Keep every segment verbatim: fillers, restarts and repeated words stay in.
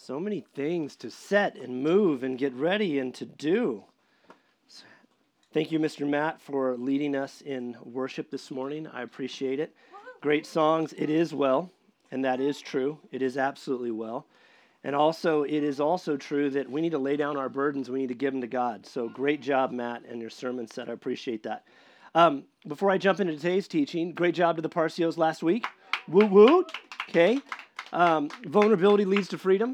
So many things to set and move and get ready and to do. So, thank you, Mister Matt, for leading us in worship this morning. I appreciate it. Great songs. It is well, and that is true. It is absolutely well. And also, it is also true that we need to lay down our burdens. We need to give them to God. So great job, Matt, and your sermon set. I appreciate that. Um, before I jump into today's teaching, great job to the Parcios last week. Woo woo. Okay. Um, vulnerability leads to freedom.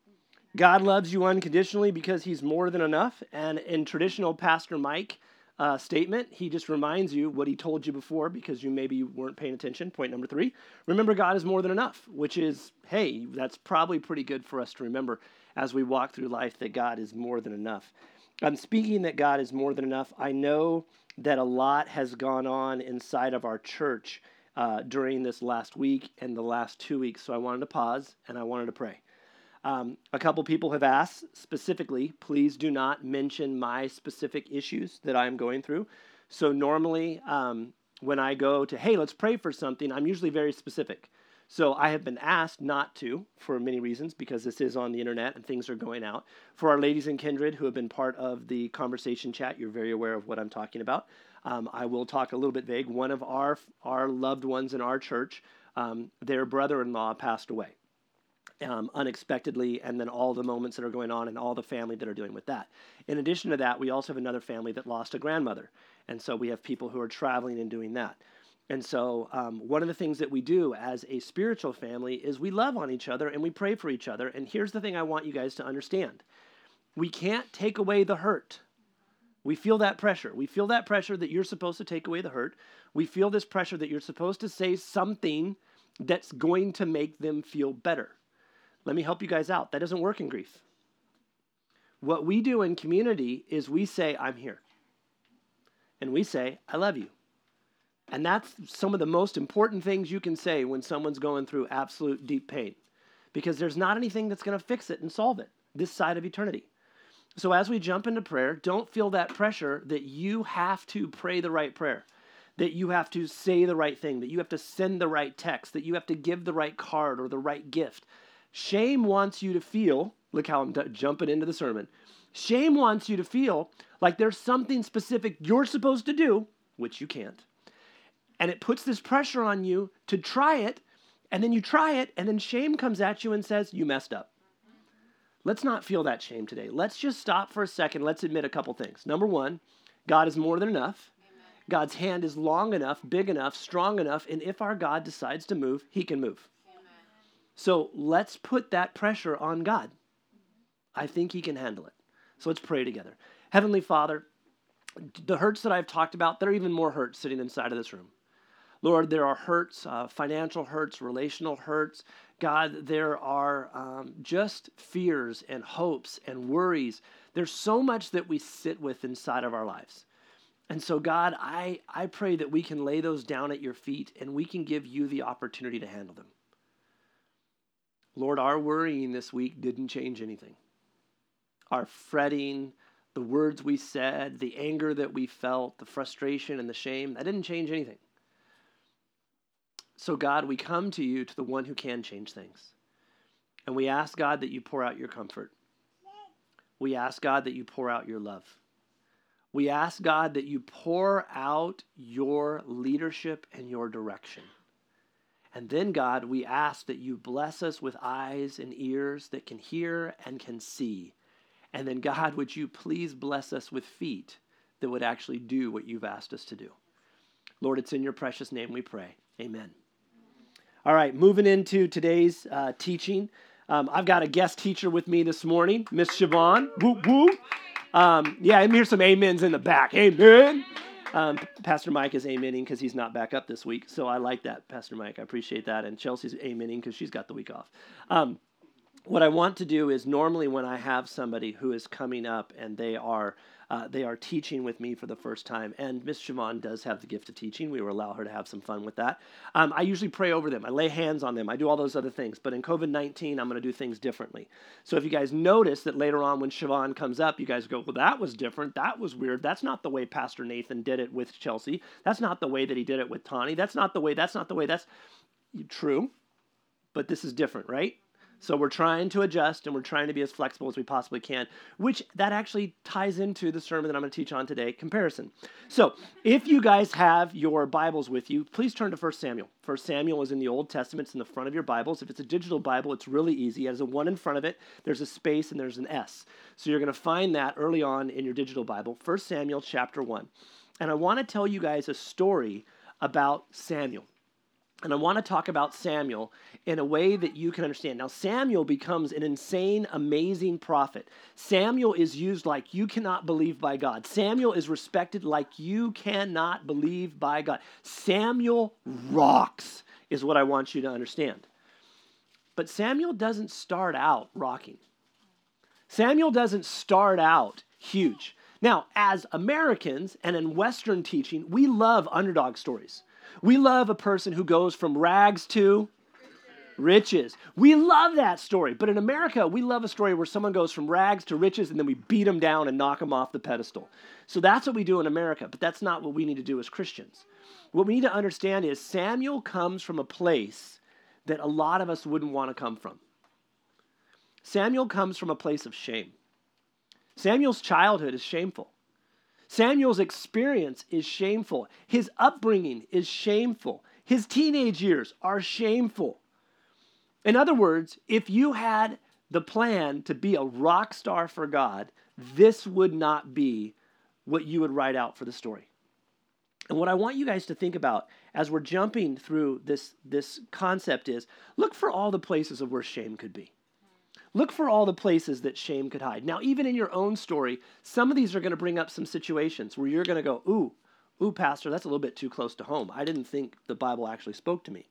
God loves you unconditionally because he's more than enough. And in traditional Pastor Mike uh, statement, he just reminds you what he told you before because you maybe weren't paying attention. Point number three, remember God is more than enough, which is, hey, that's probably pretty good for us to remember as we walk through life that God is more than enough. I'm speaking that God is more than enough. I know that a lot has gone on inside of our church uh, during this last week and the last two weeks. So I wanted to pause and I wanted to pray. Um, a couple people have asked specifically, please do not mention my specific issues that I'm going through. So normally um, when I go to, hey, let's pray for something, I'm usually very specific. So I have been asked not to for many reasons because this is on the internet and things are going out. For our ladies in Kindred who have been part of the conversation chat, you're very aware of what I'm talking about. Um, I will talk a little bit vague. One of our, our loved ones in our church, um, their brother-in-law passed away. Um, unexpectedly, and then all the moments that are going on and all the family that are dealing with that. In addition to that, we also have another family that lost a grandmother. And so we have people who are traveling and doing that. And so um, one of the things that we do as a spiritual family is we love on each other and we pray for each other. And here's the thing I want you guys to understand. We can't take away the hurt. We feel that pressure. We feel that pressure that you're supposed to take away the hurt. We feel this pressure that you're supposed to say something that's going to make them feel better. Let me help you guys out. That doesn't work in grief. What we do in community is we say, I'm here. And we say, I love you. And that's some of the most important things you can say when someone's going through absolute deep pain. Because there's not anything that's going to fix it and solve it this side of eternity. So as we jump into prayer, don't feel that pressure that you have to pray the right prayer, that you have to say the right thing, that you have to send the right text, that you have to give the right card or the right gift. Shame wants you to feel, look how I'm d- jumping into the sermon. Shame wants you to feel like there's something specific you're supposed to do, which you can't. And it puts this pressure on you to try it, and then you try it, and then shame comes at you and says, you messed up. Let's not feel that shame today. Let's just stop for a second. Let's admit a couple things. Number one, God is more than enough. Amen. God's hand is long enough, big enough, strong enough, and if our God decides to move, he can move. So let's put that pressure on God. I think he can handle it. So let's pray together. Heavenly Father, the hurts that I've talked about, there are even more hurts sitting inside of this room. Lord, there are hurts, uh, financial hurts, relational hurts. God, there are um, just fears and hopes and worries. There's so much that we sit with inside of our lives. And so God, I, I pray that we can lay those down at your feet and we can give you the opportunity to handle them. Lord, our worrying this week didn't change anything. Our fretting, the words we said, the anger that we felt, the frustration and the shame, that didn't change anything. So God, we come to you, to the one who can change things. And we ask, God, that you pour out your comfort. We ask, God, that you pour out your love. We ask, God, that you pour out your leadership and your direction. And then, God, we ask that you bless us with eyes and ears that can hear and can see. And then, God, would you please bless us with feet that would actually do what you've asked us to do. Lord, it's in your precious name we pray. Amen. All right, moving into today's uh, teaching. Um, I've got a guest teacher with me this morning, Miss Siobhan. Woo, woo. Um, yeah, I hear some amens in the back. Amen. Um, Pastor Mike is amening because he's not back up this week. So I like that, Pastor Mike. I appreciate that. And Chelsea's amening because she's got the week off. Um, what I want to do is normally when I have somebody who is coming up and they are uh, they are teaching with me for the first time, and Miss Siobhan does have the gift of teaching. We will allow her to have some fun with that. Um, I usually pray over them. I lay hands on them. I do all those other things. But in covid nineteen, I'm going to do things differently. So if you guys notice that later on when Siobhan comes up, you guys go, well, that was different. That was weird. That's not the way Pastor Nathan did it with Chelsea. That's not the way that he did it with Tani. That's not the way. That's not the way. That's true. But this is different, right? So we're trying to adjust and we're trying to be as flexible as we possibly can, which that actually ties into the sermon that I'm going to teach on today, comparison. So if you guys have your Bibles with you, please turn to First Samuel. First Samuel is in the Old Testament. It's in the front of your Bibles. If it's a digital Bible, it's really easy. It has a one in front of it. There's a space and there's an S. So you're going to find that early on in your digital Bible, First Samuel chapter one. And I want to tell you guys a story about Samuel. And I want to talk about Samuel in a way that you can understand. Now, Samuel becomes an insane, amazing prophet. Samuel is used like you cannot believe by God. Samuel is respected like you cannot believe by God. Samuel rocks, is what I want you to understand. But Samuel doesn't start out rocking. Samuel doesn't start out huge. Now, as Americans and in Western teaching, we love underdog stories. We love a person who goes from rags to riches. We love that story. But in America, we love a story where someone goes from rags to riches and then we beat them down and knock them off the pedestal. So that's what we do in America, but that's not what we need to do as Christians. What we need to understand is Samuel comes from a place that a lot of us wouldn't want to come from. Samuel comes from a place of shame. Samuel's childhood is shameful. Samuel's experience is shameful. His upbringing is shameful. His teenage years are shameful. In other words, if you had the plan to be a rock star for God, this would not be what you would write out for the story. And what I want you guys to think about as we're jumping through this, this concept is, look for all the places of where shame could be. Look for all the places that shame could hide. Now, even in your own story, some of these are going to bring up some situations where you're going to go, ooh, ooh, Pastor, that's a little bit too close to home. I didn't think the Bible actually spoke to me.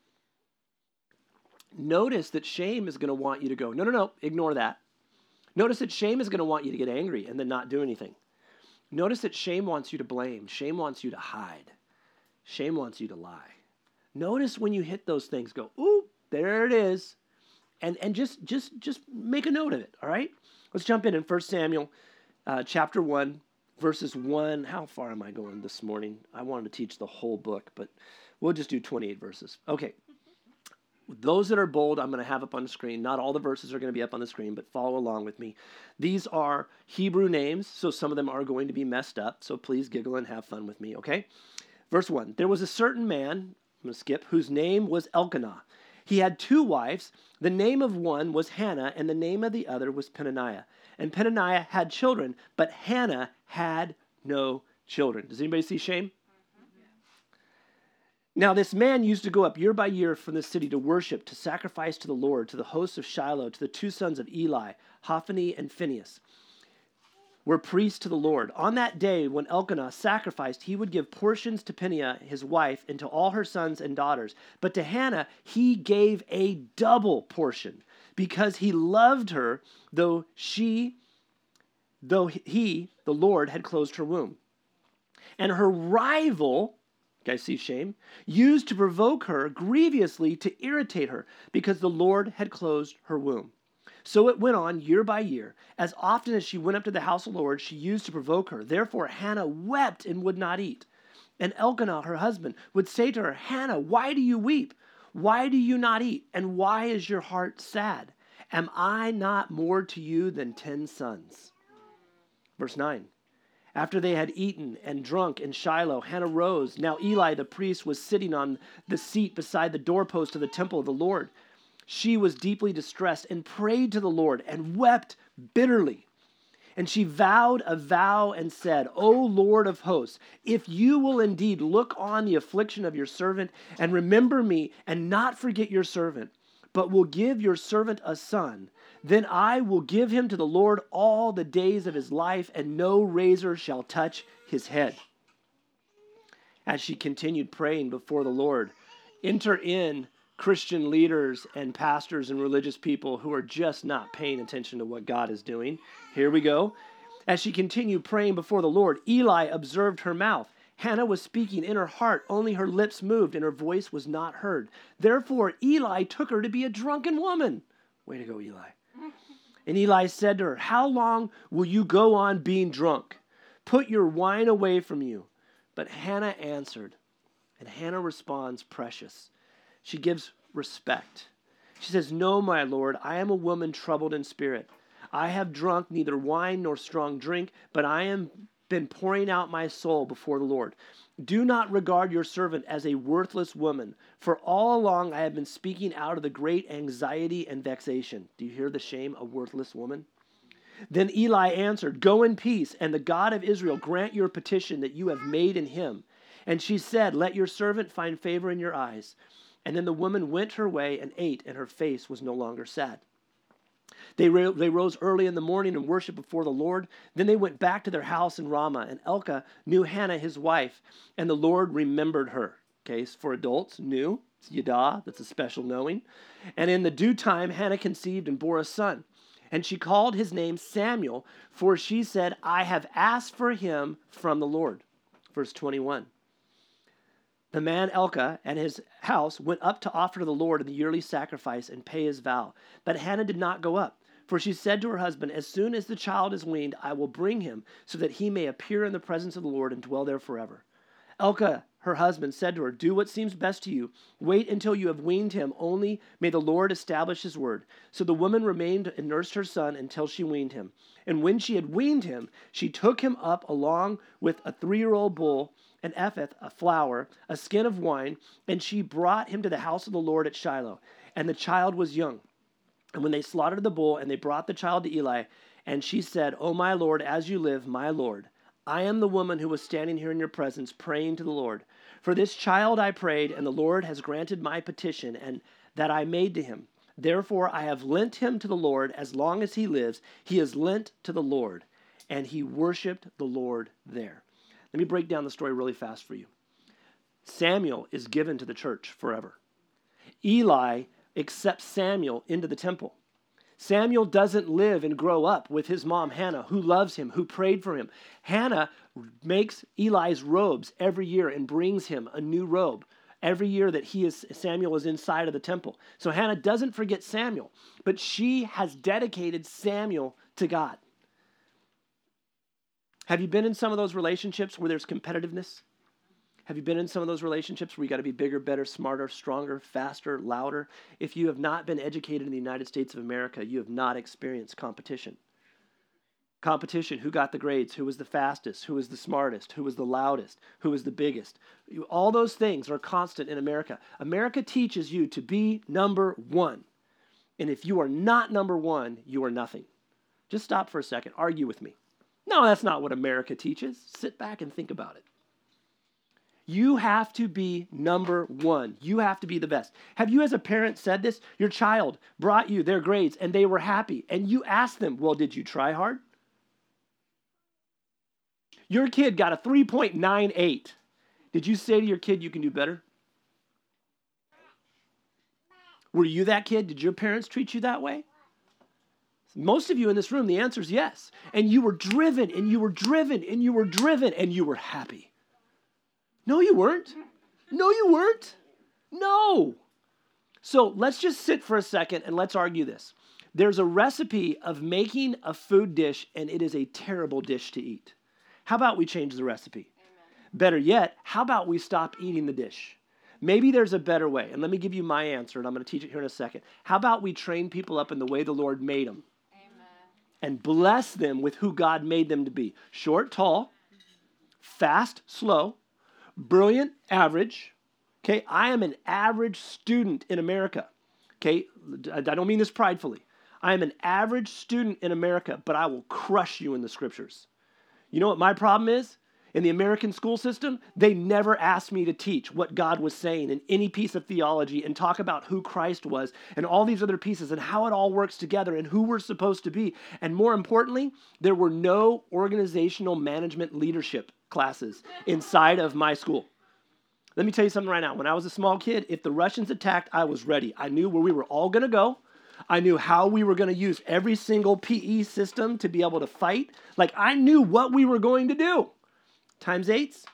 Notice that shame is going to want you to go, no, no, no, ignore that. Notice that shame is going to want you to get angry and then not do anything. Notice that shame wants you to blame. Shame wants you to hide. Shame wants you to lie. Notice when you hit those things, go, ooh, there it is. And and just just just make a note of it, all right? Let's jump in in First Samuel uh, chapter one, verses one. How far am I going this morning? I wanted to teach the whole book, but we'll just do twenty-eight verses. Okay. Those that are bold, I'm going to have up on the screen. Not all the verses are going to be up on the screen, but follow along with me. These are Hebrew names, so some of them are going to be messed up, so please giggle and have fun with me, okay? Verse one, there was a certain man, I'm going to skip, whose name was Elkanah. He had two wives. The name of one was Hannah, and the name of the other was Peninnah. And Peninnah had children, but Hannah had no children. Does anybody see shame? Mm-hmm. Now this man used to go up year by year from the city to worship, to sacrifice to the Lord, to the hosts of Shiloh, to the two sons of Eli, Hophni and Phinehas, were priests to the Lord. On that day when Elkanah sacrificed, he would give portions to Peninnah, his wife, and to all her sons and daughters. But to Hannah he gave a double portion, because he loved her, though she, though he, the Lord, had closed her womb. And her rival, you guys see shame, used to provoke her grievously to irritate her, because the Lord had closed her womb. So it went on year by year. As often as she went up to the house of the Lord, she used to provoke her. Therefore Hannah wept and would not eat. And Elkanah, her husband, would say to her, Hannah, why do you weep? Why do you not eat? And why is your heart sad? Am I not more to you than ten sons? Verse nine. After they had eaten and drunk in Shiloh, Hannah rose. Now Eli the priest was sitting on the seat beside the doorpost of the temple of the Lord. She was deeply distressed and prayed to the Lord and wept bitterly. And she vowed a vow and said, O Lord of hosts, if you will indeed look on the affliction of your servant and remember me and not forget your servant, but will give your servant a son, then I will give him to the Lord all the days of his life, and no razor shall touch his head. As she continued praying before the Lord, enter in Christian leaders and pastors and religious people who are just not paying attention to what God is doing. Here we go. As she continued praying before the Lord, Eli observed her mouth. Hannah was speaking in her heart, only her lips moved and her voice was not heard. Therefore Eli took her to be a drunken woman. Way to go, Eli. And Eli said to her, how long will you go on being drunk? Put your wine away from you. But Hannah answered, and Hannah responds precious. She gives respect. She says, no, my Lord, I am a woman troubled in spirit. I have drunk neither wine nor strong drink, but I am been pouring out my soul before the Lord. Do not regard your servant as a worthless woman, for all along I have been speaking out of the great anxiety and vexation. Do you hear the shame, a worthless woman? Then Eli answered, go in peace, and the God of Israel grant your petition that you have made in him. And she said, let your servant find favor in your eyes. And then the woman went her way and ate, and her face was no longer sad. They, ro- they rose early in the morning and worshiped before the Lord. Then they went back to their house in Ramah, and Elkanah knew Hannah, his wife, and the Lord remembered her. Okay, so for adults, knew, it's Yadah, that's a special knowing. And in the due time, Hannah conceived and bore a son. And she called his name Samuel, for she said, I have asked for him from the Lord. Verse twenty-one. The man Elkanah and his house went up to offer to the Lord the yearly sacrifice and pay his vow. But Hannah did not go up, for she said to her husband, as soon as the child is weaned, I will bring him, so that he may appear in the presence of the Lord and dwell there forever. Elkanah, her husband, said to her, do what seems best to you. Wait until you have weaned him. Only may the Lord establish his word. So the woman remained and nursed her son until she weaned him. And when she had weaned him, she took him up along with a three-year-old bull, an ephah, a flour, a skin of wine, and she brought him to the house of the Lord at Shiloh. And the child was young. And when they slaughtered the bull, and they brought the child to Eli, and she said, O my Lord, as you live, my Lord, I am the woman who was standing here in your presence, praying to the Lord. For this child I prayed, and the Lord has granted my petition, and that I made to him. Therefore I have lent him to the Lord. As long as he lives, he is lent to the Lord. And he worshiped the Lord there. Let me break down the story really fast for you. Samuel is given to the church forever. Eli accepts Samuel into the temple. Samuel doesn't live and grow up with his mom, Hannah, who loves him, who prayed for him. Hannah makes Eli's robes every year and brings him a new robe every year that he is Samuel is inside of the temple. So Hannah doesn't forget Samuel, but she has dedicated Samuel to God. Have you been in some of those relationships where there's competitiveness? Have you been in some of those relationships where you got to be bigger, better, smarter, stronger, faster, louder? If you have not been educated in the United States of America, you have not experienced competition. Competition, who got the grades, who was the fastest, who was the smartest, who was the loudest, who was the biggest. You, all those things are constant in America. America teaches you to be number one. And if you are not number one, you are nothing. Just stop for a second. Argue with me. No, that's not what America teaches. Sit back and think about it. You have to be number one. You have to be the best. Have you as a parent said this? Your child brought you their grades and they were happy. And you asked them, well, did you try hard? Your kid got a three point nine eight. Did you say to your kid, you can do better? Were you that kid? Did your parents treat you that way? Most of you in this room, the answer is yes. And you were driven and you were driven and you were driven and you were happy. No, you weren't. No, you weren't. No. So let's just sit for a second and let's argue this. There's a recipe of making a food dish and it is a terrible dish to eat. How about we change the recipe? Amen. Better yet, how about we stop eating the dish? Maybe there's a better way. And let me give you my answer, and I'm going to teach it here in a second. How about we train people up in the way the Lord made them? Amen. And bless them with who God made them to be. Short, tall, fast, slow, brilliant, average. Okay, I am an average student in America. Okay, I don't mean this pridefully. I am an average student in America, but I will crush you in the scriptures. You know what my problem is? In the American school system, they never asked me to teach what God was saying in any piece of theology and talk about who Christ was and all these other pieces and how it all works together and who we're supposed to be. And more importantly, there were no organizational management leadership classes inside of my school. Let me tell you something right now. When I was a small kid, if the Russians attacked, I was ready. I knew where we were all going to go. I knew how we were going to use every single P E system to be able to fight. Like, I knew what we were going to do. Times eights?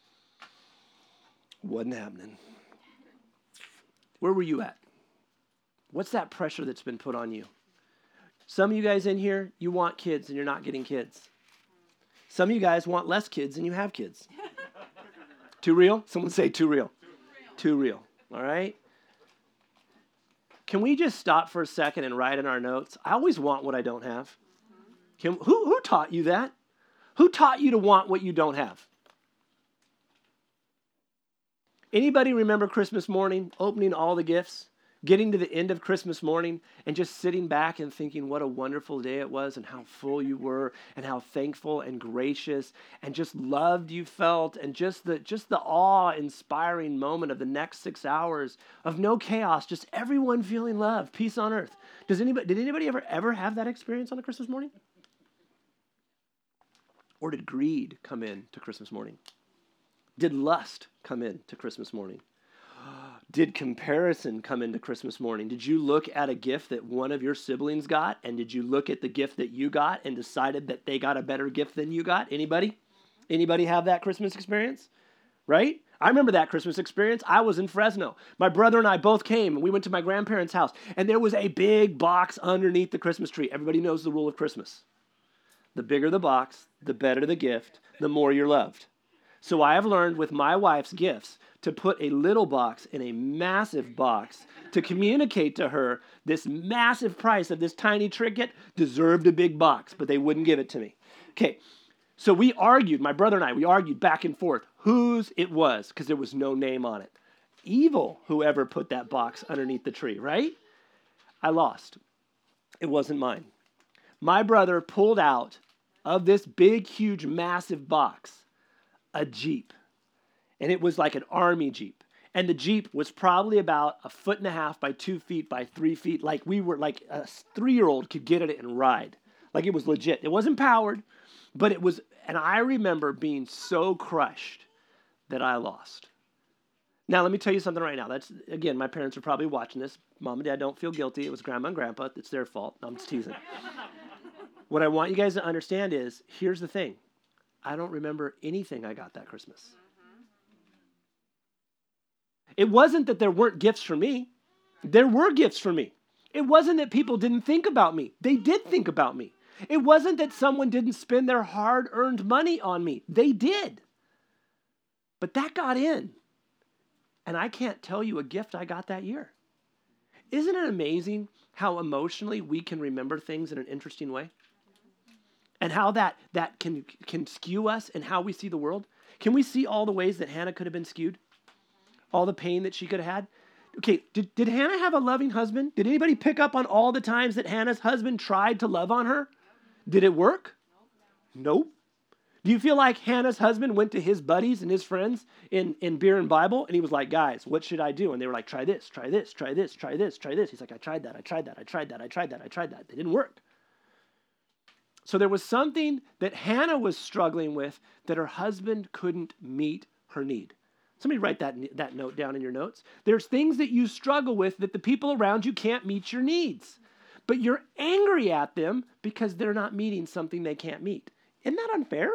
Wasn't happening. Where were you at? What's that pressure that's been put on you? Some of you guys in here, you want kids and you're not getting kids. Some of you guys want less kids and you have kids. Too real? Someone say too real. Too real. Too real. All right? Can we just stop for a second and write in our notes? I always want what I don't have. Can, who, who taught you that? Who taught you to want what you don't have? Anybody remember Christmas morning, opening all the gifts, getting to the end of Christmas morning, and just sitting back and thinking what a wonderful day it was and how full you were and how thankful and gracious and just loved you felt, and just the just the awe-inspiring moment of the next six hours of no chaos, just everyone feeling love, peace on earth. Does anybody did anybody ever ever have that experience on a Christmas morning? Or did greed come in to Christmas morning? Did lust come in to Christmas morning? Did comparison come into Christmas morning? Did you look at a gift that one of your siblings got, and did you look at the gift that you got and decided that they got a better gift than you got? Anybody? Anybody have that Christmas experience? Right? I remember that Christmas experience. I was in Fresno. My brother and I both came, and we went to my grandparents' house, and there was a big box underneath the Christmas tree. Everybody knows the rule of Christmas. The bigger the box, the better the gift, the more you're loved. So I have learned with my wife's gifts to put a little box in a massive box to communicate to her this massive price of this tiny trinket deserved a big box, but they wouldn't give it to me. Okay, so we argued, my brother and I, we argued back and forth whose it was because there was no name on it. Evil, whoever put that box underneath the tree, right? I lost. It wasn't mine. My brother pulled out of this big, huge, massive box a Jeep. And it was like an army Jeep. And the Jeep was probably about a foot and a half by two feet by three feet. Like we were, like a three-year-old could get in it and ride. Like it was legit. It wasn't powered, but it was, and I remember being so crushed that I lost. Now, let me tell you something right now. That's, again, my parents are probably watching this. Mom and Dad, don't feel guilty. It was Grandma and Grandpa. It's their fault. No, I'm just teasing. What I want you guys to understand is, here's the thing. I don't remember anything I got that Christmas. It wasn't that there weren't gifts for me. There were gifts for me. It wasn't that people didn't think about me. They did think about me. It wasn't that someone didn't spend their hard-earned money on me. They did. But that got in. And I can't tell you a gift I got that year. Isn't it amazing how emotionally we can remember things in an interesting way? And how that, that can, can skew us and how we see the world? Can we see all the ways that Hannah could have been skewed? All the pain that she could have had? Okay, did, did Hannah have a loving husband? Did anybody pick up on all the times that Hannah's husband tried to love on her? Did it work? Nope. Do you feel like Hannah's husband went to his buddies and his friends in, in Beer and Bible, and he was like, guys, what should I do? And they were like, try this, try this, try this, try this, try this. He's like, I tried that, I tried that, I tried that, I tried that, I tried that. It didn't work. So there was something that Hannah was struggling with that her husband couldn't meet her need. Somebody write that, that note down in your notes. There's things that you struggle with that the people around you can't meet your needs. But you're angry at them because they're not meeting something they can't meet. Isn't that unfair?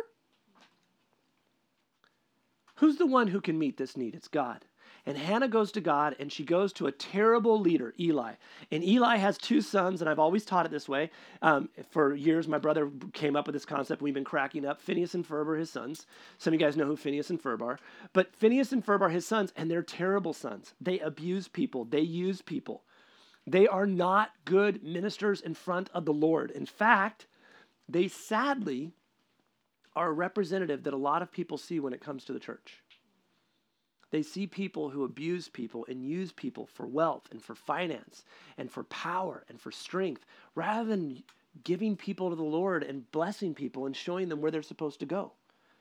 Who's the one who can meet this need? It's God. And Hannah goes to God, and she goes to a terrible leader, Eli. And Eli has two sons, and I've always taught it this way. Um, for years, my brother came up with this concept. We've been cracking up. Phineas and Ferb are his sons. Some of you guys know who Phineas and Ferb are. But Phineas and Ferb are his sons, and they're terrible sons. They abuse people. They use people. They are not good ministers in front of the Lord. In fact, they sadly are a representative that a lot of people see when it comes to the church. They see people who abuse people and use people for wealth and for finance and for power and for strength, rather than giving people to the Lord and blessing people and showing them where they're supposed to go.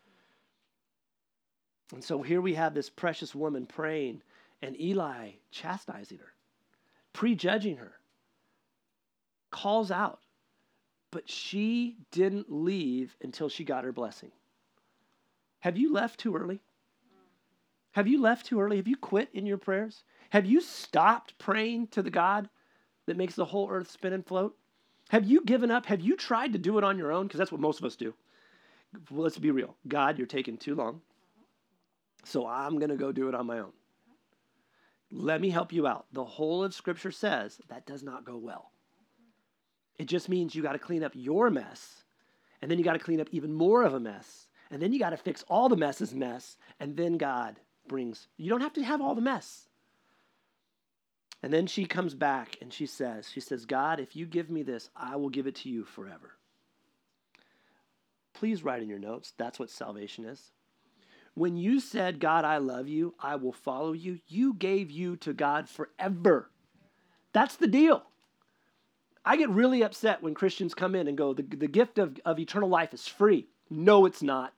And so here we have this precious woman praying, and Eli chastising her, prejudging her, calls out. But she didn't leave until she got her blessing. Have you left too early? Have you left too early? Have you quit in your prayers? Have you stopped praying to the God that makes the whole earth spin and float? Have you given up? Have you tried to do it on your own? Because that's what most of us do. Well, let's be real. God, you're taking too long, so I'm going to go do it on my own. Let me help you out. The whole of Scripture says that does not go well. It just means you got to clean up your mess, and then you got to clean up even more of a mess, and then you got to fix all the mess's mess, and then God brings. You don't have to have all the mess. And then she comes back and she says, she says, God, if you give me this, I will give it to you forever. Please write in your notes, that's what salvation is. When you said, God, I love you, I will follow you, you gave you to God forever. That's the deal. I get really upset when Christians come in and go, the, the gift of, of eternal life is free. No, it's not.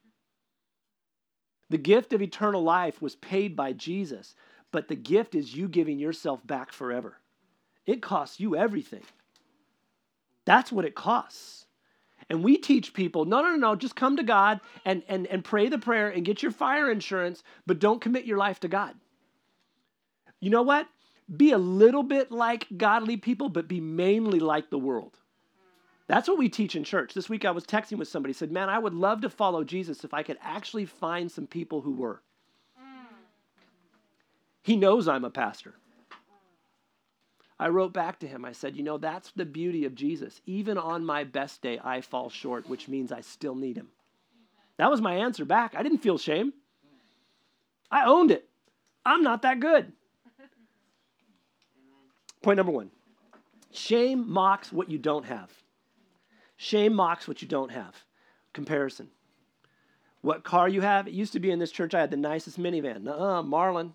The gift of eternal life was paid by Jesus, but the gift is you giving yourself back forever. It costs you everything. That's what it costs. And we teach people, no, no, no, no, just come to God and, and, and pray the prayer and get your fire insurance, but don't commit your life to God. You know what? Be a little bit like godly people, but be mainly like the world. That's what we teach in church. This week I was texting with somebody, said, man, I would love to follow Jesus if I could actually find some people who were. He knows I'm a pastor. I wrote back to him. I said, you know, that's the beauty of Jesus. Even on my best day, I fall short, which means I still need him. That was my answer back. I didn't feel shame. I owned it. I'm not that good. Point number one. Shame mocks what you don't have. Shame mocks what you don't have. Comparison. What car you have? It used to be in this church, I had the nicest minivan. Nuh-uh, Marlin.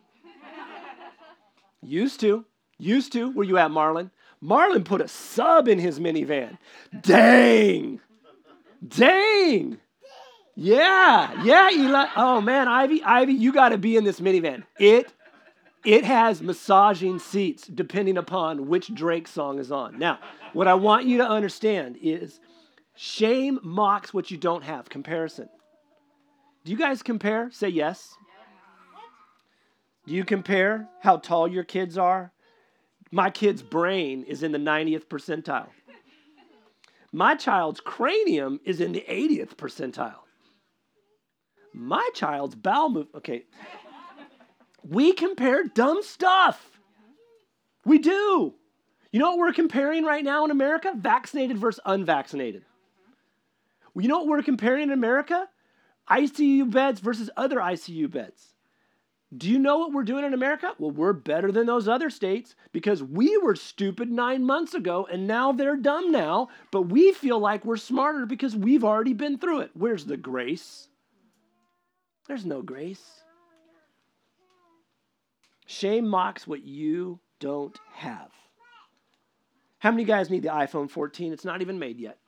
Used to. Used to. Where you at, Marlon? Marlon put a sub in his minivan. Dang. Dang. Yeah. Yeah, Eli. Oh, man, Ivy, Ivy, you got to be in this minivan. It, it has massaging seats depending upon which Drake song is on. Now, what I want you to understand is shame mocks what you don't have. Comparison. Do you guys compare? Say yes. Do you compare how tall your kids are? My kid's brain is in the ninetieth percentile. My child's cranium is in the eightieth percentile. My child's bowel move. Okay. We compare dumb stuff. We do. You know what we're comparing right now in America? Vaccinated versus unvaccinated. You know what we're comparing in America? I C U beds versus other I C U beds. Do you know what we're doing in America? Well, we're better than those other states because we were stupid nine months ago and now they're dumb now, but we feel like we're smarter because we've already been through it. Where's the grace? There's no grace. Shame mocks what you don't have. How many guys need the iPhone fourteen? It's not even made yet.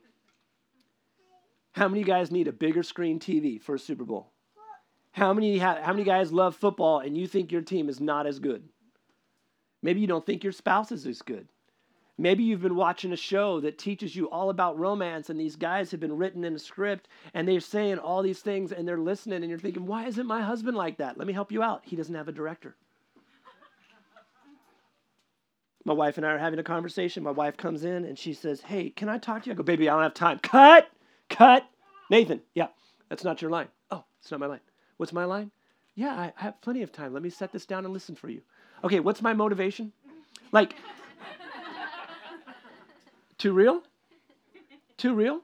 How many guys need a bigger screen T V for a Super Bowl? How many, ha- how many guys love football and you think your team is not as good? Maybe you don't think your spouse is as good. Maybe you've been watching a show that teaches you all about romance and these guys have been written in a script and they're saying all these things and they're listening and you're thinking, why isn't my husband like that? Let me help you out. He doesn't have a director. My wife and I are having a conversation. My wife comes in and she says, hey, can I talk to you? I go, baby, I don't have time. Cut, cut. Nathan, yeah, that's not your line. Oh, it's not my line. What's my line? Yeah, I have plenty of time. Let me set this down and listen for you. Okay, what's my motivation? Like, too real? Too real?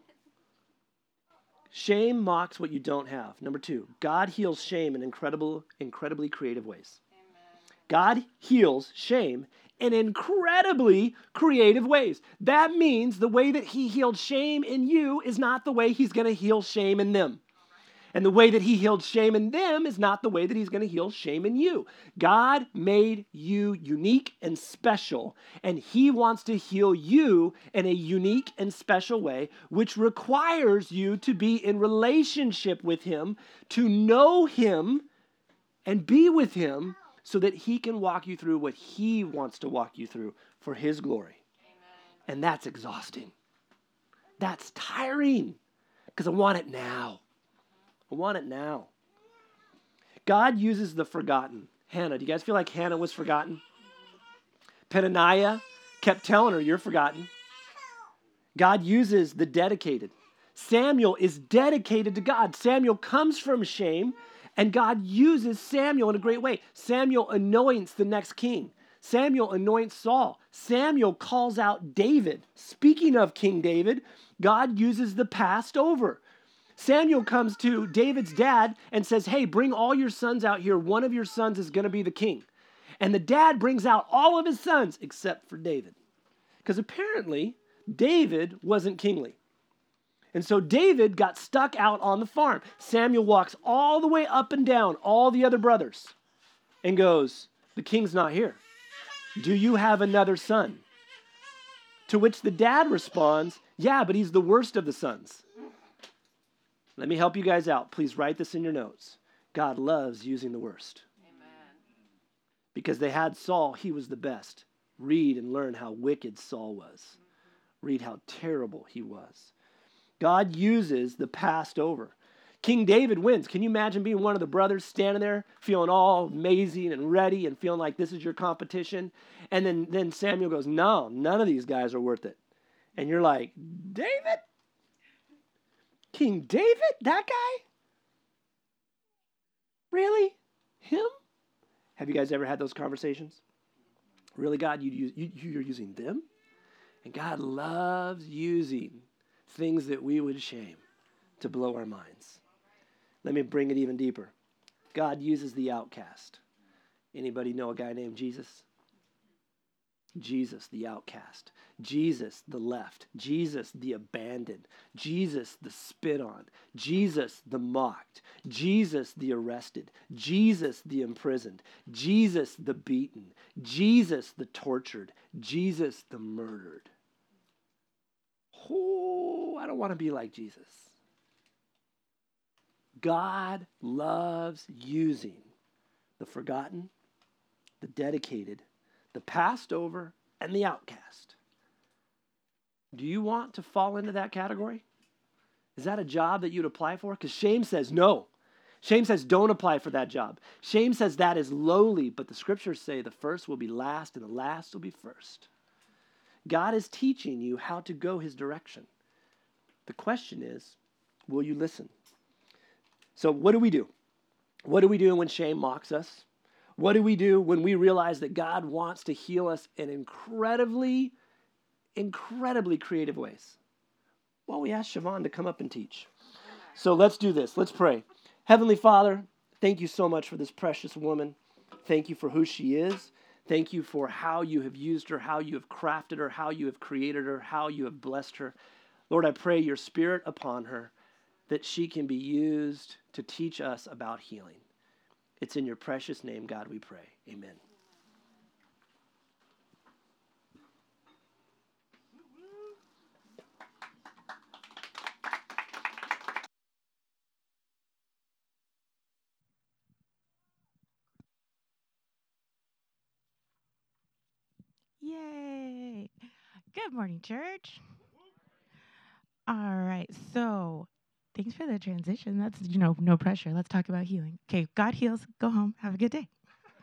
Shame mocks what you don't have. Number two, God heals shame in incredible, incredibly creative ways. Amen. God heals shame in incredibly creative ways. That means the way that he healed shame in you is not the way he's going to heal shame in them. And the way that he healed shame in them is not the way that he's going to heal shame in you. God made you unique and special, and he wants to heal you in a unique and special way, which requires you to be in relationship with him, to know him and be with him so that he can walk you through what he wants to walk you through for his glory. Amen. And that's exhausting. That's tiring because I want it now. I want it now. God uses the forgotten. Hannah, do you guys feel like Hannah was forgotten? Peninnah kept telling her, you're forgotten. God uses the dedicated. Samuel is dedicated to God. Samuel comes from shame, and God uses Samuel in a great way. Samuel anoints the next king. Samuel anoints Saul. Samuel calls out David. Speaking of King David, God uses the past over. Samuel comes to David's dad and says, hey, bring all your sons out here. One of your sons is going to be the king. And the dad brings out all of his sons except for David. Because apparently, David wasn't kingly. And so David got stuck out on the farm. Samuel walks all the way up and down all the other brothers and goes, the king's not here. Do you have another son? To which the dad responds, yeah, but he's the worst of the sons. Let me help you guys out. Please write this in your notes. God loves using the worst. Amen. Because they had Saul, he was the best. Read and learn how wicked Saul was. Read how terrible he was. God uses the past over. King David wins. Can you imagine being one of the brothers standing there feeling all amazing and ready and feeling like this is your competition? And then, then Samuel goes, no, none of these guys are worth it. And you're like, David? King David? That guy? Really? Him? Have you guys ever had those conversations? Really, God, you, you, you're using them? And God loves using things that we would shame to blow our minds. Let me bring it even deeper. God uses the outcast. Anybody know a guy named Jesus? Jesus, the outcast. Jesus, the left. Jesus, the abandoned. Jesus, the spit on. Jesus, the mocked. Jesus, the arrested. Jesus, the imprisoned. Jesus, the beaten. Jesus, the tortured. Jesus, the murdered. Oh, I don't want to be like Jesus. God loves using the forgotten, the dedicated, the passed over, and the outcast. Do you want to fall into that category? Is that a job that you'd apply for? Because shame says no. Shame says don't apply for that job. Shame says that is lowly, but the scriptures say the first will be last and the last will be first. God is teaching you how to go his direction. The question is, will you listen? So what do we do? What do we do when shame mocks us? What do we do when we realize that God wants to heal us in incredibly, incredibly creative ways? Well, we asked Siobhan to come up and teach. So let's do this. Let's pray. Heavenly Father, thank you so much for this precious woman. Thank you for who she is. Thank you for how you have used her, how you have crafted her, how you have created her, how you have blessed her. Lord, I pray your spirit upon her, that she can be used to teach us about healing. It's in your precious name, God, we pray. Amen. Yay! Good morning, church. All right, so thanks for the transition. That's, you know, no pressure. Let's talk about healing. Okay, God heals. Go home. Have a good day.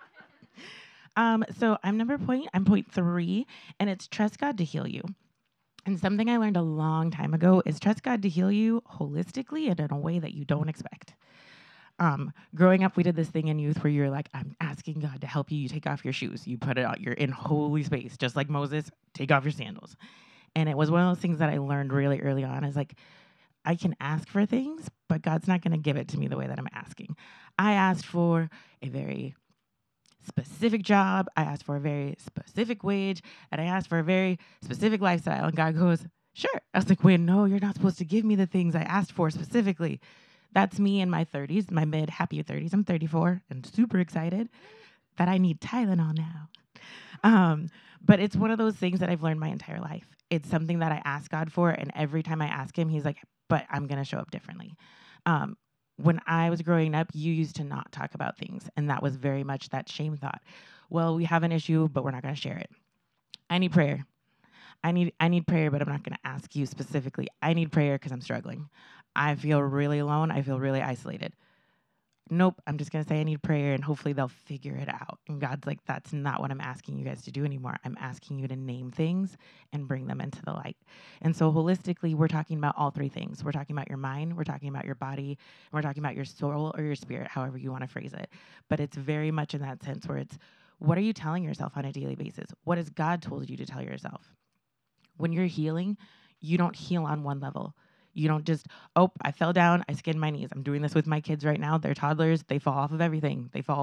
um, so I'm number point. I'm point three, and it's trust God to heal you. And something I learned a long time ago is trust God to heal you holistically and in a way that you don't expect. Um, growing up, we did this thing in youth where you're like, I'm asking God to help you. You take off your shoes. You put it out. You're in holy space, just like Moses. Take off your sandals. And it was one of those things that I learned really early on is like, I can ask for things, but God's not going to give it to me the way that I'm asking. I asked for a very specific job. I asked for a very specific wage. And I asked for a very specific lifestyle. And God goes, sure. I was like, wait, no, you're not supposed to give me the things I asked for specifically. That's me in my thirties, my mid happy thirties. I'm thirty-four and super excited that I need Tylenol now. Um, but it's one of those things that I've learned my entire life. It's something that I ask God for. And every time I ask him, he's like, but I'm going to show up differently. Um, when I was growing up, you used to not talk about things. And that was very much that shame thought. Well, we have an issue, but we're not going to share it. I need prayer. I need I need prayer, but I'm not going to ask you specifically. I need prayer because I'm struggling. I feel really alone. I feel really isolated. Nope, I'm just going to say I need prayer, and hopefully they'll figure it out. And God's like, that's not what I'm asking you guys to do anymore. I'm asking you to name things and bring them into the light. And so holistically, we're talking about all three things. We're talking about your mind, we're talking about your body, and we're talking about your soul or your spirit, however you want to phrase it. But it's very much in that sense where it's, what are you telling yourself on a daily basis? What has God told you to tell yourself? When you're healing, you don't heal on one level. You don't just, oh, I fell down, I skinned my knees. I'm doing this with my kids right now. They're toddlers. They fall off of everything. They fall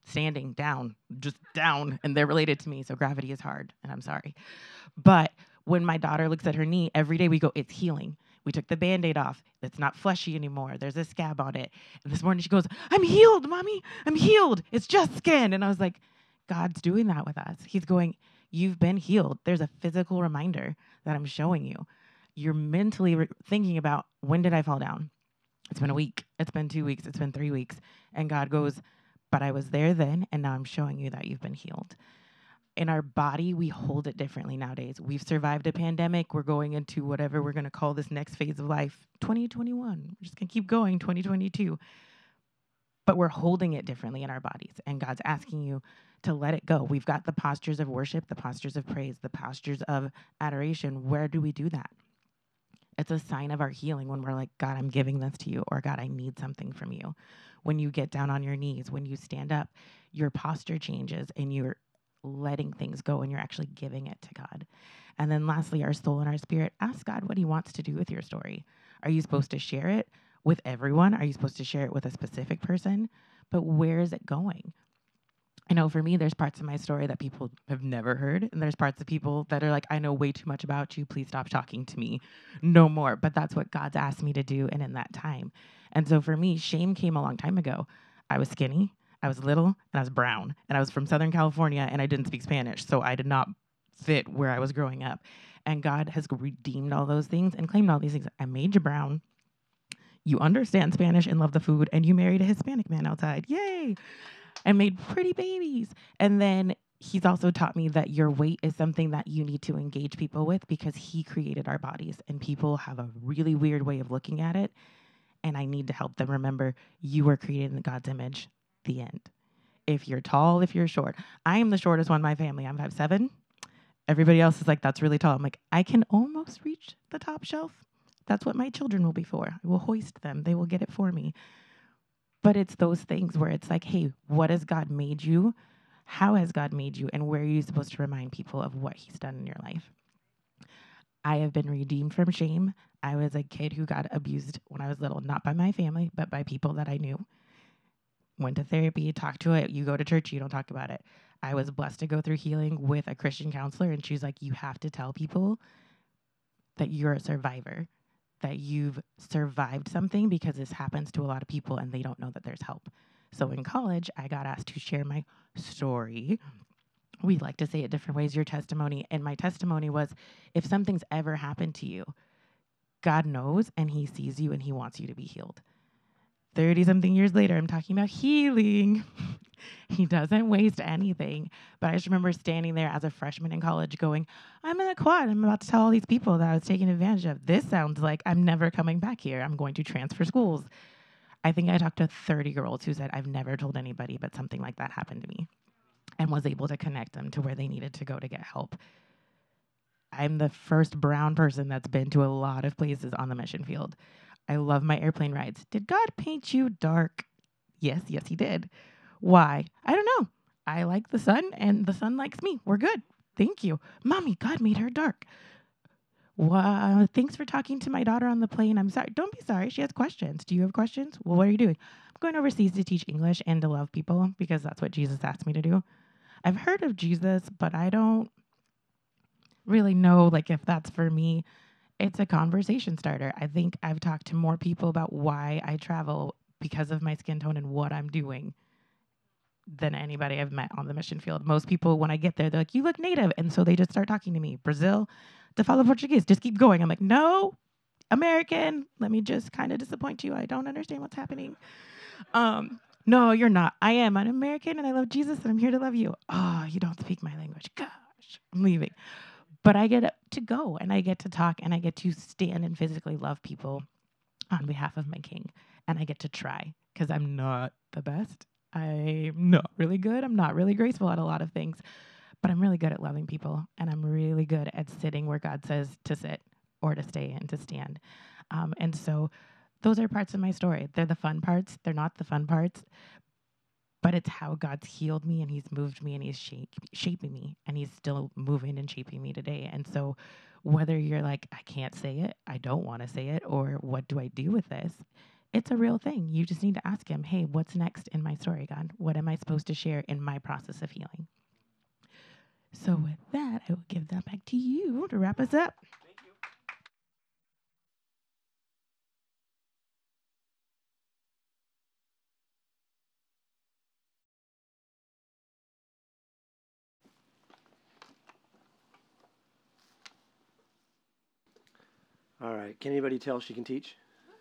standing down, just down, and they're related to me, so gravity is hard, and I'm sorry. But when my daughter looks at her knee, every day we go, it's healing. We took the Band-Aid off. It's not fleshy anymore. There's a scab on it. And this morning she goes, I'm healed, Mommy. I'm healed. It's just skin. And I was like, God's doing that with us. He's going, you've been healed. There's a physical reminder that I'm showing you. You're mentally re- thinking about, when did I fall down? It's been a week. It's been two weeks. It's been three weeks. And God goes, but I was there then, and now I'm showing you that you've been healed. In our body, we hold it differently nowadays. We've survived a pandemic. We're going into whatever we're going to call this next phase of life, twenty twenty-one. We're just going to keep going, twenty twenty-two. But we're holding it differently in our bodies. And God's asking you to let it go. We've got the postures of worship, the postures of praise, the postures of adoration. Where do we do that? It's a sign of our healing when we're like, God, I'm giving this to you, or God, I need something from you. When you get down on your knees, when you stand up, your posture changes and you're letting things go and you're actually giving it to God. And then lastly, our soul and our spirit, ask God what he wants to do with your story. Are you supposed to share it with everyone? Are you supposed to share it with a specific person? But where is it going? I know for me, there's parts of my story that people have never heard. And there's parts of people that are like, I know way too much about you. Please stop talking to me. No more. But that's what God's asked me to do. And in that time. And so for me, shame came a long time ago. I was skinny. I was little. And I was brown. And I was from Southern California. And I didn't speak Spanish. So I did not fit where I was growing up. And God has redeemed all those things and claimed all these things. I made you brown. You understand Spanish and love the food. And you married a Hispanic man outside. Yay. And made pretty babies. And then he's also taught me that your weight is something that you need to engage people with because he created our bodies. And people have a really weird way of looking at it. And I need to help them remember you were created in God's image. The end. If you're tall, if you're short. I am the shortest one in my family. I'm five seven. Everybody else is like, that's really tall. I'm like, I can almost reach the top shelf. That's what my children will be for. I will hoist them. They will get it for me. But it's those things where it's like, hey, what has God made you? How has God made you? And where are you supposed to remind people of what he's done in your life? I have been redeemed from shame. I was a kid who got abused when I was little, not by my family, but by people that I knew. Went to therapy, talked to it. You go to church, you don't talk about it. I was blessed to go through healing with a Christian counselor, and she's like, you have to tell people that you're a survivor, that you've survived something, because this happens to a lot of people and they don't know that there's help. So in college, I got asked to share my story. We like to say it different ways, your testimony. And my testimony was, if something's ever happened to you, God knows and he sees you and he wants you to be healed. thirty-something years later, I'm talking about healing. He doesn't waste anything. But I just remember standing there as a freshman in college going, I'm in a quad. I'm about to tell all these people that I was taken advantage of. This sounds like I'm never coming back here. I'm going to transfer schools. I think I talked to thirty girls who said, I've never told anybody, but something like that happened to me, and was able to connect them to where they needed to go to get help. I'm the first brown person that's been to a lot of places on the mission field. I love my airplane rides. Did God paint you dark? Yes, yes, he did. Why? I don't know. I like the sun, and the sun likes me. We're good. Thank you. Mommy, God made her dark. Well, thanks for talking to my daughter on the plane. I'm sorry. Don't be sorry. She has questions. Do you have questions? Well, what are you doing? I'm going overseas to teach English and to love people because that's what Jesus asked me to do. I've heard of Jesus, but I don't really know like if that's for me. It's a conversation starter. I think I've talked to more people about why I travel because of my skin tone and what I'm doing than anybody I've met on the mission field. Most people, when I get there, they're like, you look native. And so they just start talking to me. Brazil, to follow Portuguese, just keep going. I'm like, no, American. Let me just kind of disappoint you. I don't understand what's happening. Um, no, you're not. I am an American and I love Jesus and I'm here to love you. Oh, you don't speak my language. Gosh, I'm leaving. But I get to go and I get to talk and I get to stand and physically love people on behalf of my King. And I get to try because I'm not the best. I'm not really good. I'm not really graceful at a lot of things, but I'm really good at loving people. And I'm really good at sitting where God says to sit or to stay and to stand. Um, and so those are parts of my story. They're the fun parts. They're not the fun parts. But it's how God's healed me and he's moved me and he's shape, shaping me and he's still moving and shaping me today. And so whether you're like, I can't say it, I don't want to say it, or what do I do with this? It's a real thing. You just need to ask him, hey, what's next in my story, God? What am I supposed to share in my process of healing? So with that, I will give that back to you to wrap us up. Thank you. All right. Can anybody tell she can teach?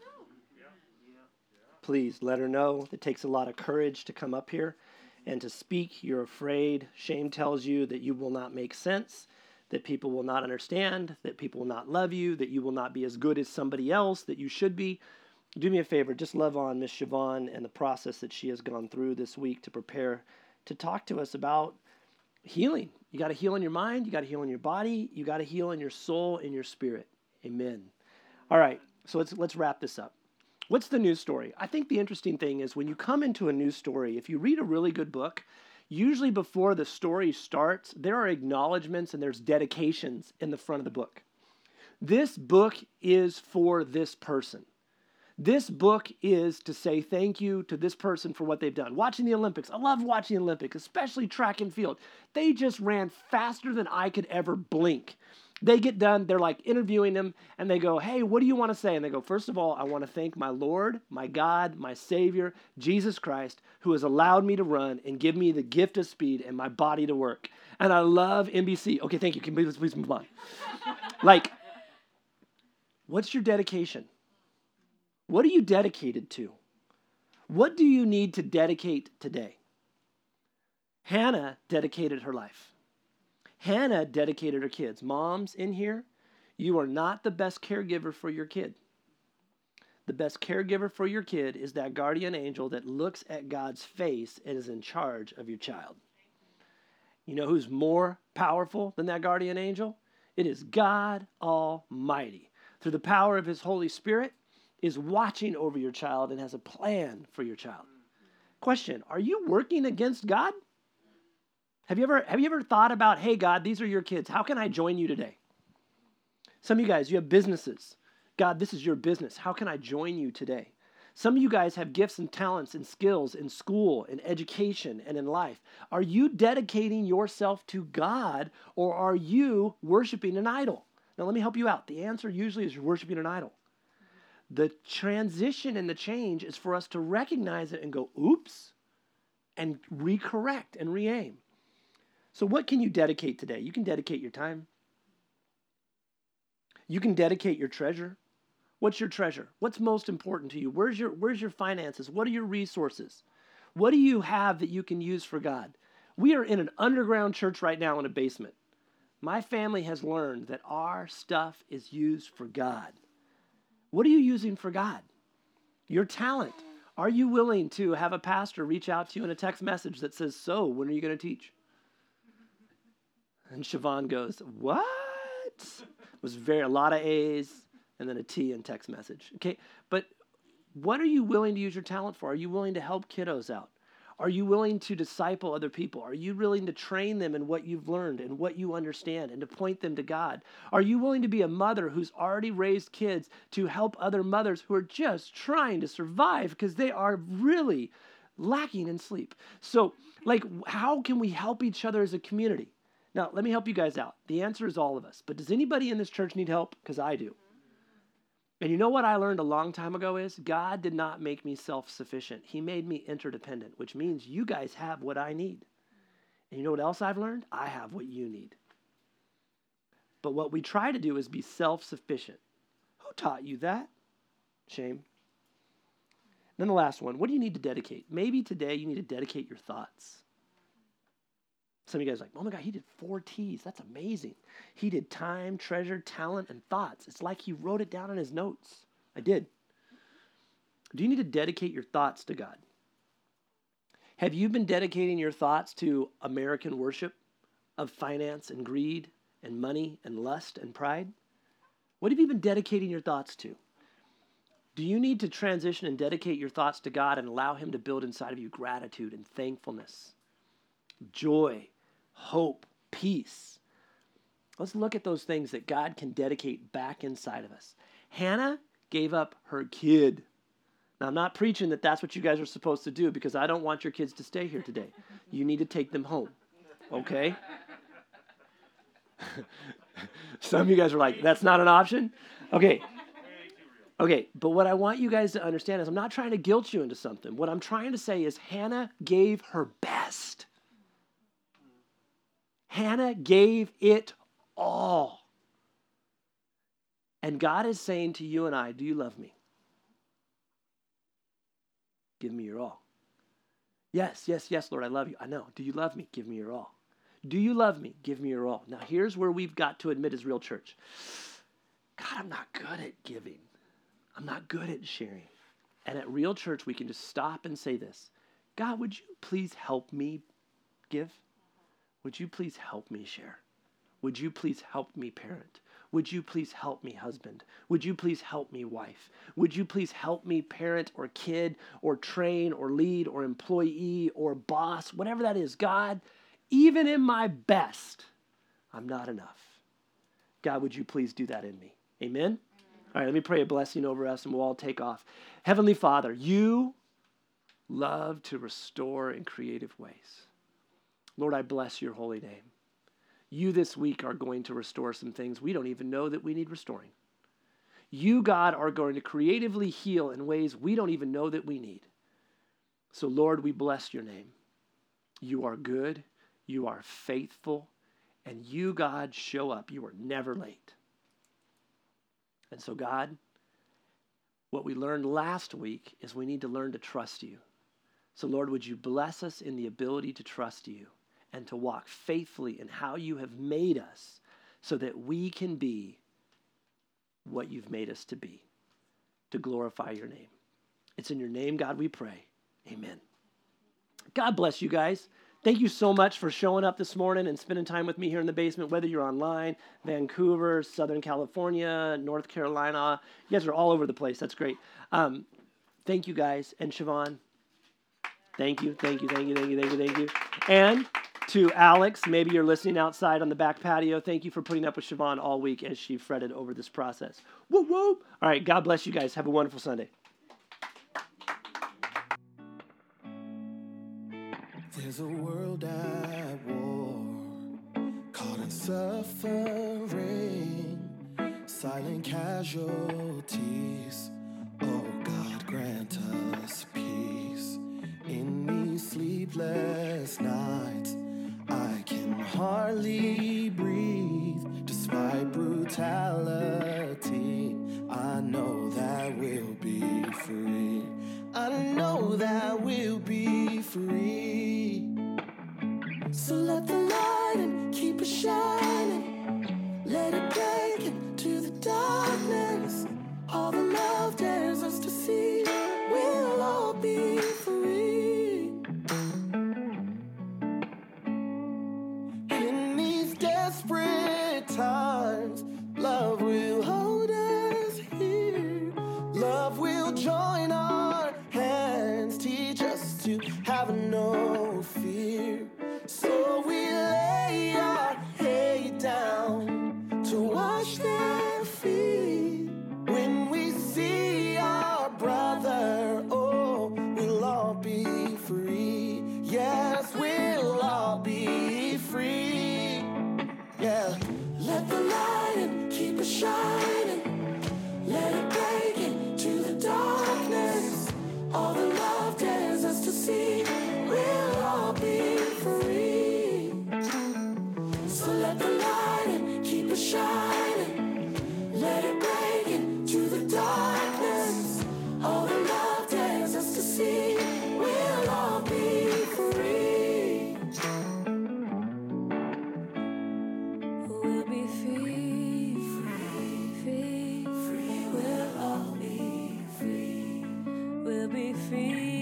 Please let her know. It takes a lot of courage to come up here and to speak. You're afraid. Shame tells you that you will not make sense, that people will not understand, that people will not love you, that you will not be as good as somebody else that you should be. Do me a favor. Just love on Miss Siobhan and the process that she has gone through this week to prepare to talk to us about healing. You got to heal in your mind. You got to heal in your body. You got to heal in your soul and your spirit. Amen. All right. So let's let's wrap this up. What's the news story? I think the interesting thing is when you come into a news story, if you read a really good book, usually before the story starts, there are acknowledgments and there's dedications in the front of the book. This book is for this person. This book is to say thank you to this person for what they've done. Watching the Olympics. I love watching the Olympics, especially track and field. They just ran faster than I could ever blink. They get done, they're like interviewing them, and they go, hey, what do you want to say? And they go, first of all, I want to thank my Lord, my God, my Savior, Jesus Christ, who has allowed me to run and give me the gift of speed and my body to work. And I love N B C. Okay, thank you. Can we please, please move on? Like, what's your dedication? What are you dedicated to? What do you need to dedicate today? Hannah dedicated her life. Hannah dedicated her kids. Moms in here, you are not the best caregiver for your kid. The best caregiver for your kid is that guardian angel that looks at God's face and is in charge of your child. You know who's more powerful than that guardian angel? It is God Almighty. Through the power of his Holy Spirit, is watching over your child and has a plan for your child. Question, are you working against God? Have you ever have you ever thought about, hey, God, these are your kids. How can I join you today? Some of you guys, you have businesses. God, this is your business. How can I join you today? Some of you guys have gifts and talents and skills in school, in education, and in life. Are you dedicating yourself to God, or are you worshiping an idol? Now, let me help you out. The answer usually is you're worshiping an idol. The transition and the change is for us to recognize it and go, oops, and recorrect and re-aim. So what can you dedicate today? You can dedicate your time. You can dedicate your treasure. What's your treasure? What's most important to you? Where's your, where's your finances? What are your resources? What do you have that you can use for God? We are in an underground church right now in a basement. My family has learned that our stuff is used for God. What are you using for God? Your talent. Are you willing to have a pastor reach out to you in a text message that says, so, when are you going to teach? And Siobhan goes, what? It was very, a lot of A's and then a T in text message. Okay, but what are you willing to use your talent for? Are you willing to help kiddos out? Are you willing to disciple other people? Are you willing to train them in what you've learned and what you understand and to point them to God? Are you willing to be a mother who's already raised kids to help other mothers who are just trying to survive because they are really lacking in sleep? So, like, how can we help each other as a community? Now, let me help you guys out. The answer is all of us. But does anybody in this church need help? Because I do. And you know what I learned a long time ago is God did not make me self-sufficient. He made me interdependent, which means you guys have what I need. And you know what else I've learned? I have what you need. But what we try to do is be self-sufficient. Who taught you that? Shame. Then the last one, what do you need to dedicate? Maybe today you need to dedicate your thoughts. Some of you guys are like, oh my God, he did four T's. That's amazing. He did time, treasure, talent, and thoughts. It's like he wrote it down in his notes. I did. Do you need to dedicate your thoughts to God? Have you been dedicating your thoughts to American worship of finance and greed and money and lust and pride? What have you been dedicating your thoughts to? Do you need to transition and dedicate your thoughts to God and allow him to build inside of you gratitude and thankfulness, joy, hope, peace? Let's look at those things that God can dedicate back inside of us. Hannah gave up her kid Now, I'm not preaching that that's what you guys are supposed to do because I don't want your kids to stay here today. You need to take them home, okay? Some of you guys are like, that's not an option? Okay. Okay, but what I want you guys to understand is I'm not trying to guilt you into something. What I'm trying to say is Hannah gave her best. Hannah gave it all. And God is saying to you and I, do you love me? Give me your all. Yes, yes, yes, Lord, I love you. I know. Do you love me? Give me your all. Do you love me? Give me your all. Now, here's where we've got to admit as real church. God, I'm not good at giving. I'm not good at sharing. And at Real Church, we can just stop and say this. God, would you please help me give? Would you please help me share? Would you please help me parent? Would you please help me husband? Would you please help me wife? Would you please help me parent or kid or train or lead or employee or boss, whatever that is. God, even in my best, I'm not enough. God, would you please do that in me? Amen? All right, let me pray a blessing over us and we'll all take off. Heavenly Father, you love to restore in creative ways. Lord, I bless your holy name. You this week are going to restore some things we don't even know that we need restoring. You, God, are going to creatively heal in ways we don't even know that we need. So, Lord, we bless your name. You are good, you are faithful, and you, God, show up. You are never late. And so, God, what we learned last week is we need to learn to trust you. So, Lord, would you bless us in the ability to trust you and to walk faithfully in how you have made us so that we can be what you've made us to be, to glorify your name. It's in your name, God, we pray. Amen. God bless you guys. Thank you so much for showing up this morning and spending time with me here in the basement, whether you're online, Vancouver, Southern California, North Carolina. You guys are all over the place. That's great. Um, thank you, guys. And Siobhan, thank you, thank you, thank you, thank you, thank you, thank you. And to Alex, maybe you're listening outside on the back patio. Thank you for putting up with Siobhan all week as she fretted over this process. Woo woo! All right, God bless you guys. Have a wonderful Sunday. There's a world at war, caught in suffering, silent casualties. Oh God, grant us peace in these sleepless nights. I can hardly breathe despite brutality. I know that we'll be free. I know that we'll be free. So let the light and keep it shining. Let it break into the darkness. All the love dares us to see. We'll all be free. In these desperate times, love will hold us here. Love will join our hands, teach us to have no fear. So we lay our head down to wash their feet. When we see our brother, oh, we'll all be free. Yes, we'll all be free. Yeah, let the light and keep it shining. Let it break into the darkness. All the love dares us to see. We'll all be free. So let the light and keep it shining. Let it break into the darkness. All the love dares us to see. We'll all be free. We'll be free, free, free, free. We'll all be free. We'll be free.